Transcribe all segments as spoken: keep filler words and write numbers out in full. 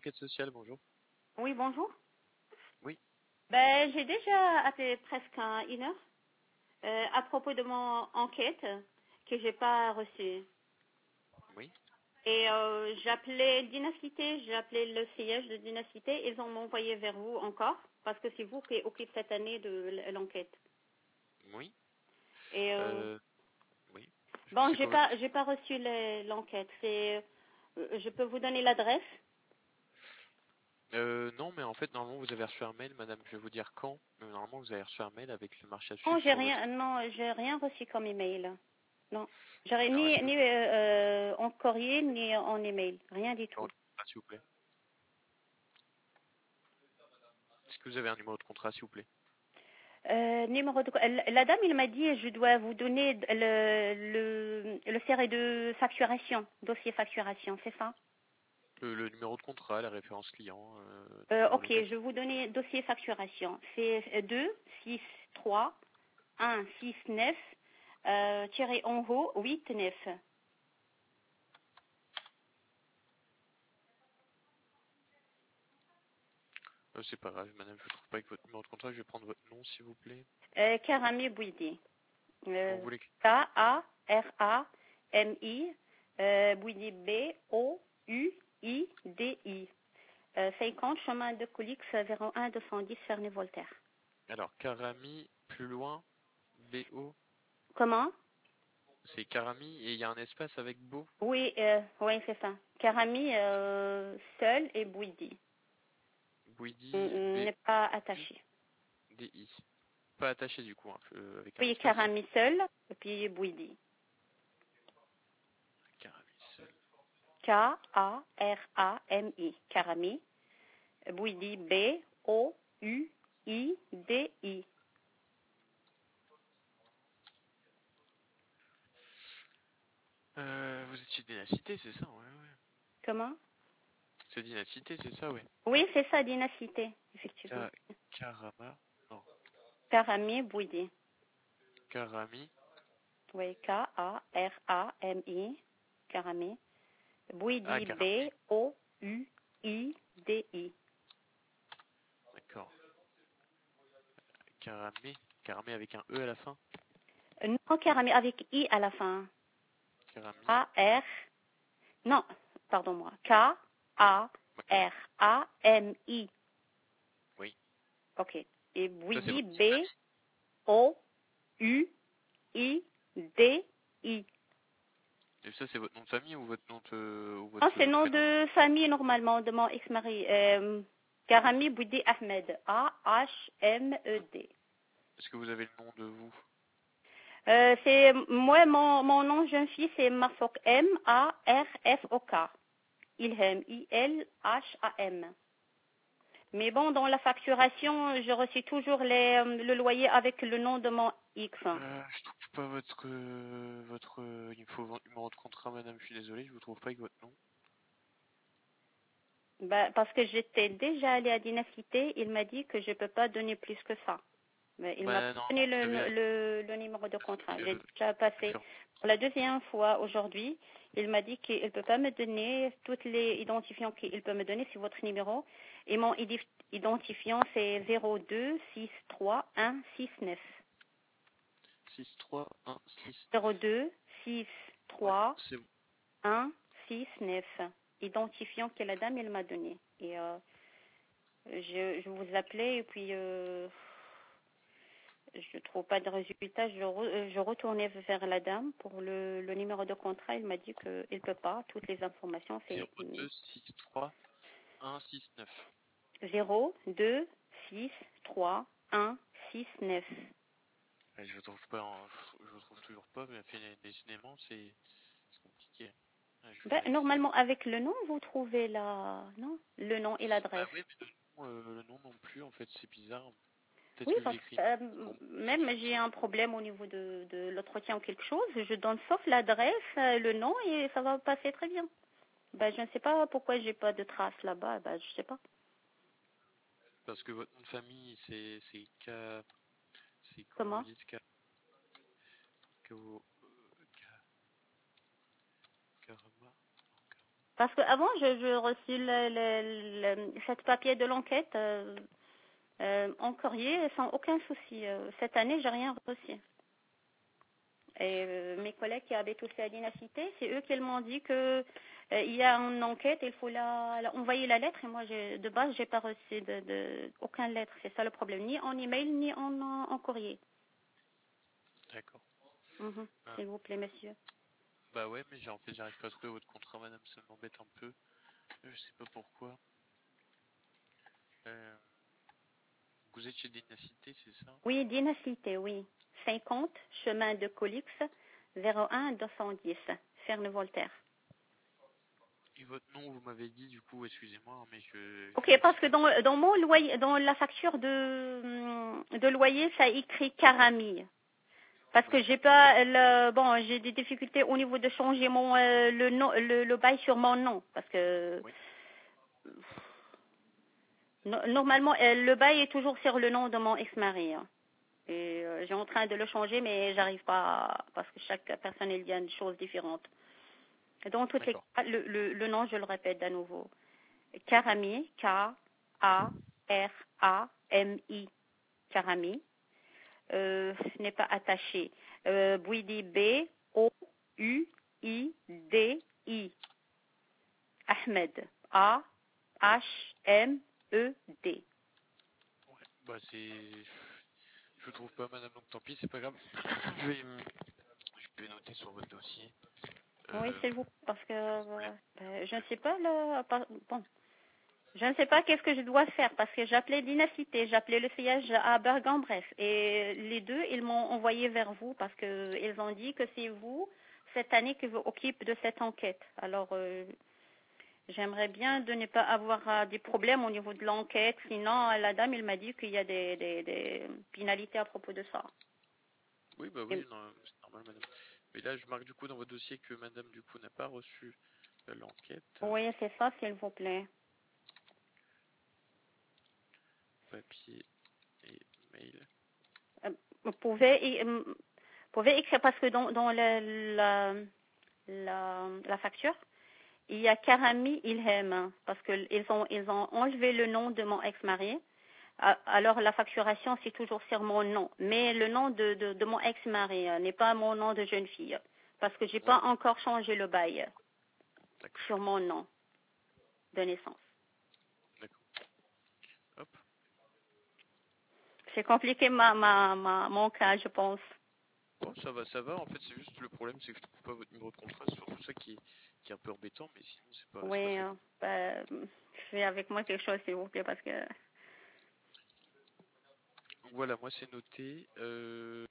enquête sociale, bonjour. Oui, bonjour. Oui. Ben, j'ai déjà appelé presque un- une heure euh, à propos de mon enquête que j'ai pas reçue. Oui. Et euh, j'appelais Dynacité, j'ai appelé le siège de Dynacité, ils ont envoyé vers vous encore, parce que c'est vous qui occupez cette année de l- l'enquête. Oui. Et euh, Euh, oui. bon, C'est j'ai quoi votre... pas, j'ai pas reçu le- l'enquête. C'est, euh, je peux vous donner l'adresse. Euh, non, mais en fait, normalement, vous avez reçu un mail, madame, je vais vous dire quand. Mais normalement, vous avez reçu un mail avec le marché à Non, suivre j'ai sur votre... rien, non, j'ai rien reçu comme email. Non, j'aurais Alors, est-ce ni, que ni vous... euh, euh, en courrier ni en email, rien du numéro tout. de contrat, s'il vous plaît. Est-ce que vous avez un numéro de contrat, s'il vous plaît? Euh, numéro de la la dame, il m'a dit, je dois vous donner le le le série de facturation, dossier facturation, c'est ça? Le, le numéro de contrat, la référence client, euh, Euh, numéro ok, légal. je vais vous donner dossier facturation. C'est deux six trois un six neuf euh, tiré en haut huit neuf. Euh, c'est pas grave, madame, je ne trouve pas avec votre numéro de contrat. Je vais prendre votre nom, s'il vous plaît. Euh, Karami Bouidi. Comment Euh, vous l'écrivez? K A R A M I euh, Bouidi B O U I D I. Euh, cinquante chemin de Coulix, zéro un deux cent dix Ferney-Voltaire. Alors, Karami, plus loin, B O. Comment? C'est Karami et il y a un espace avec Beau. Oui, euh, oui, c'est ça. Karami euh, seul et Bouidi. Bouidi, Mm, B N'est pas attaché. D I. Pas attaché du coup, hein, euh, avec un Oui, espace. Karami seul et puis Bouidi. Karami seul. K A R A M I. Karami. Bouidi B O U I D I. Euh, vous étiez Dynacité, c'est ça, ouais, ouais. Comment? C'est Dynacité, c'est ça, ouais. Oui, c'est ça, Dynacité, effectivement. Ka Karama, non. Karami Bouidi. Karami. Oui, K A R A M I. Karami. Ah, Bouidi Karami, B O U I D I. d'accord. Karami, Karami avec un E à la fin. Non, Karami avec I à la fin. Karami, A R. Non, pardon-moi. K A ouais, R A M I. oui. Ok. Et Ça, c'est Bouidi votre nom de B famille. O U I D I. Et ça, c'est votre nom de famille ou votre nom de... ou Non, votre c'est euh, le nom prénom? de famille normalement de mon ex-mari. Euh, Karami Bouidi Ahmed. A H M E D. Est-ce que vous avez le nom de vous? Euh, c'est moi, mon, mon nom jeune fille, c'est Mafok M A R F O K. Ilham I L H A M. Mais bon, dans la facturation, je reçois toujours les, euh, le loyer avec le nom de mon X. Euh, je trouve pas votre... euh, votre... euh, il me faut votre numéro de contrat, madame, je suis désolé, je vous trouve pas avec votre nom. Bah, parce que j'étais déjà allée à Dynacité, il m'a dit que je ne peux pas donner plus que ça. Mais il m'a Bah, pas normalement, donné vous avez le, un... le, le numéro de contrat. J'ai euh, déjà passé référent. pour la deuxième fois aujourd'hui. Il m'a dit qu'il ne peut pas me donner toutes les identifiants qu'il peut me donner sur votre numéro. Et mon idif- identifiant, c'est zéro deux six trois un six neuf. six trois un six neuf. zéro deux six Ouais, trois c'est bon. un six neuf. Identifiant que la dame, elle m'a donné. Et euh, je, je vous appelais et puis... Euh, je ne trouve pas de résultat. Je, re, euh, je retournais vers la dame pour le, le numéro de contrat. Il m'a dit qu'il ne peut pas. Toutes les informations, c'est zéro deux six trois un six neuf. zéro deux six trois un six neuf. Ouais, je vous trouve pas, en- je vous trouve toujours pas, mais fait- décidément, c'est c'est compliqué. Ouais, je Ben, vais essayer. normalement, avec le nom, vous trouvez la... Non, le nom et Bah l'adresse. oui, mais le nom, euh, le nom non plus, en fait, c'est bizarre. Peut-être Oui, que parce j'écris que mal. euh, Bon, même j'ai un problème au niveau de, de l'entretien ou quelque chose. Je donne sauf l'adresse, euh, le nom et ça va passer très bien. Ben, je ne sais pas pourquoi j'ai pas de traces là-bas. Ben, je sais pas. parce que votre nom de famille, c'est c'est K, c'est comment vous Comment? dites K, K, O, euh, K, Karama, non, Karama. Parce qu'avant, je, je reçu le, le, le, cette papier de l'enquête euh, euh, en courrier sans aucun souci. Euh, cette année, j'ai rien reçu. Et euh, mes collègues qui habitent aussi à Dinacité, c'est eux qui m'ont dit que euh, il y a une enquête, il faut la, la envoyer la lettre. Et moi, j'ai, de base, j'ai pas reçu de, de aucune lettre. C'est ça le problème, ni en email ni en, en, en courrier. D'accord. Mhm. Ah, S'il vous plaît, monsieur. bah ouais, mais j'ai en fait, j'arrive pas à trouver votre contrat, madame, ça m'embête un peu. Je sais pas pourquoi. Euh, vous êtes chez Dinacité, c'est ça? Oui, Dinacité, oui. cinquante, chemin de Colix, zéro un deux cent dix, Ferne-Voltaire. Et votre nom, vous m'avez dit, du coup, excusez-moi, hein, mais je... Ok, je parce sais que pas. dans, dans mon loyer, dans la facture de, de loyer, ça écrit Karami. Parce Oui, que j'ai pas le bon, j'ai des difficultés au niveau de changer mon euh, le nom le, le bail sur mon nom parce que oui, no- normalement euh, le bail est toujours sur le nom de mon ex-mari. Hein. Et euh, j'ai en train de le changer mais j'arrive pas à- parce que chaque personne il y a une chose différente. Et dans toutes les d'accord. cas, le, le, le nom je le répète à nouveau. Karami, K A R A M I, Karami. Euh, ce n'est pas attaché. Euh, Bouidi, B O U I D I. Ahmed, A H M E D. Ouais, bah c'est... Je trouve pas, madame, donc tant pis, c'est pas grave. Je vais, je vais noter sur votre dossier. Oui, Euh, c'est vous, parce que problème. euh, ben, je ne sais pas le, pas- bon, je ne sais pas qu'est-ce que je dois faire parce que j'appelais Dinacité, j'appelais le siège à Bergen-Bref et les deux ils m'ont envoyé vers vous parce que ils ont dit que c'est vous cette année qui vous occupe de cette enquête. Alors euh, j'aimerais bien de ne pas avoir euh, des problèmes au niveau de l'enquête. Sinon, la dame, il m'a dit qu'il y a des, des, des pénalités à propos de ça. Oui, bah Et- oui, non, c'est normal, madame. Mais là, je marque du coup dans votre dossier que madame, du coup, n'a pas reçu euh, l'enquête. oui, c'est ça, s'il vous plaît. Papier et mail. Euh, Vous pouvez, y- euh, vous pouvez écrire, parce que dans, dans la, la, la, la facture, il y a Karami Ilhem, parce qu'ils ont, ils ont enlevé le nom de mon ex-mari. A- Alors, la facturation, c'est toujours sur mon nom. Mais le nom de, de, de mon ex-mari euh, n'est pas mon nom de jeune fille. Parce que j'ai Ouais, pas encore changé le bail d'accord, sur mon nom de naissance. d'accord. Hop. C'est compliqué ma, ma, ma, mon cas, je pense. Bon, ça va, ça va. En fait, c'est juste le problème, c'est que je trouve pas votre numéro de contrat. C'est surtout ça qui est, qui est un peu embêtant, mais sinon, c'est pas, c'est pas Oui, très euh, grave. bah, faites avec moi quelque chose, s'il vous plaît, parce que... Donc voilà, moi, c'est noté. Euh,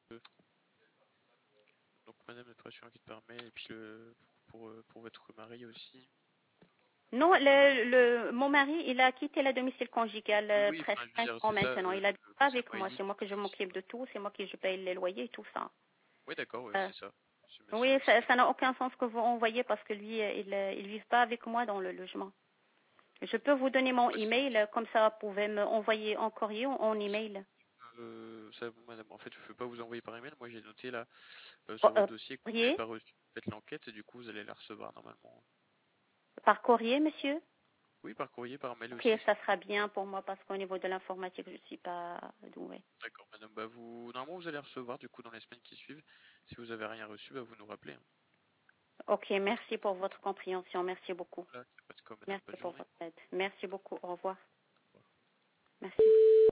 donc, madame n'est pas sur enquête par mail, et puis le, pour, pour, euh, pour votre mari aussi. Non, le, le, mon mari, il a quitté le domicile conjugal Oui, euh, oui, presque enfin, je veux cinq dire, ans c'est ça, maintenant. euh, Il habite pas bah, ça avec m'a moi. dit. C'est moi que je m'occupe de tout. C'est moi qui je paye les loyers et tout ça. Oui, d'accord, ouais, Euh, c'est ça. C'est c'est oui, vrai que c'est ça bien. ça n'a aucun sens que vous envoyez parce que lui, euh, il euh, il vit pas avec moi dans le logement. Je peux vous donner mon Ouais, email, euh, comme ça vous pouvez me envoyer en courrier ou en email. euh, ça, madame, en fait, je ne peux pas vous envoyer par email. Moi, j'ai noté là euh, Oh, sur euh, votre dossier que vous n'avez courrier, pas reçu faites l'enquête et du coup, vous allez la recevoir normalement. par courrier, monsieur. Oui, par courrier, par mail Ok, aussi. ça sera bien pour moi parce qu'au niveau de l'informatique, je suis pas douée. D'accord, madame. Bah, vous, normalement, vous allez recevoir du coup dans les semaines qui suivent. Si vous avez rien reçu, bah, vous nous rappelez. Hein. Ok, merci pour votre compréhension. Merci beaucoup. Voilà, y a pas de quoi, madame. Merci Bonne pour journée. votre aide. Merci beaucoup. Au revoir. Au revoir. Merci.